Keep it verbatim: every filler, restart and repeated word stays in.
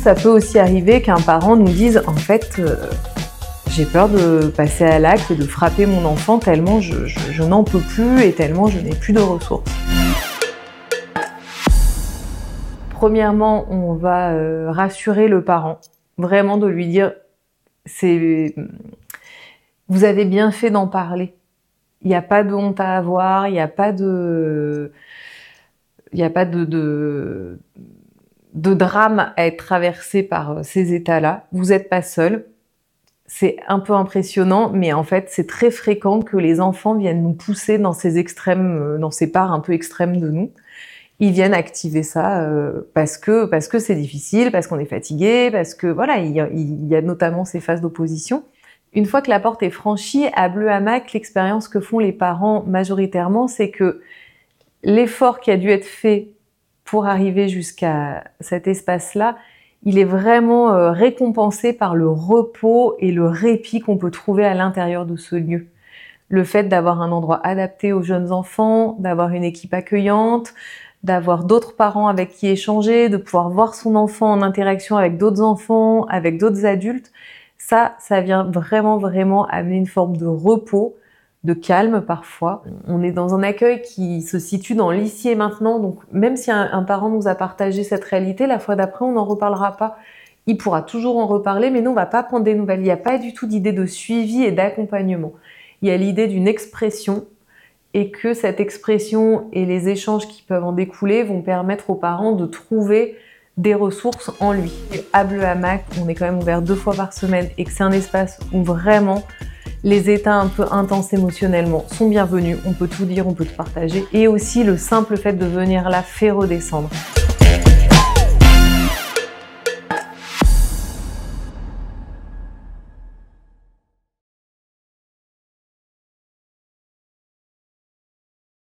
ça peut aussi arriver qu'un parent nous dise « En fait, euh, j'ai peur de passer à l'acte et de frapper mon enfant tellement je, je, je n'en peux plus et tellement je n'ai plus de ressources. » Premièrement, on va euh, rassurer le parent, vraiment de lui dire c'est vous avez bien fait d'en parler. Il n'y a pas de honte à avoir, il n'y a pas de il n'y a pas de, de de drame à être traversé par ces états-là. Vous n'êtes pas seul. C'est un peu impressionnant, mais en fait, c'est très fréquent que les enfants viennent nous pousser dans ces extrêmes, dans ces parts un peu extrêmes de nous. Ils viennent activer ça euh, parce que parce que c'est difficile, parce qu'on est fatigué, parce que voilà, il y a, il y a notamment ces phases d'opposition. Une fois que la porte est franchie, à Bleu Hamac, l'expérience que font les parents majoritairement, c'est que l'effort qui a dû être fait pour arriver jusqu'à cet espace-là, il est vraiment euh, récompensé par le repos et le répit qu'on peut trouver à l'intérieur de ce lieu. Le fait d'avoir un endroit adapté aux jeunes enfants, d'avoir une équipe accueillante, d'avoir d'autres parents avec qui échanger, de pouvoir voir son enfant en interaction avec d'autres enfants, avec d'autres adultes, ça, ça vient vraiment, vraiment amener une forme de repos, de calme parfois. On est dans un accueil qui se situe dans l'ici et maintenant, donc même si un, un parent nous a partagé cette réalité, la fois d'après, on n'en reparlera pas. Il pourra toujours en reparler, mais nous, on va pas prendre des nouvelles. Il n'y a pas du tout d'idée de suivi et d'accompagnement. Il y a l'idée d'une expression, et que cette expression et les échanges qui peuvent en découler vont permettre aux parents de trouver des ressources en lui. Et à Bleu Hamac, on est quand même ouvert deux fois par semaine et que c'est un espace où vraiment les états un peu intenses émotionnellement sont bienvenus. On peut tout dire, on peut tout partager. Et aussi le simple fait de venir là fait redescendre.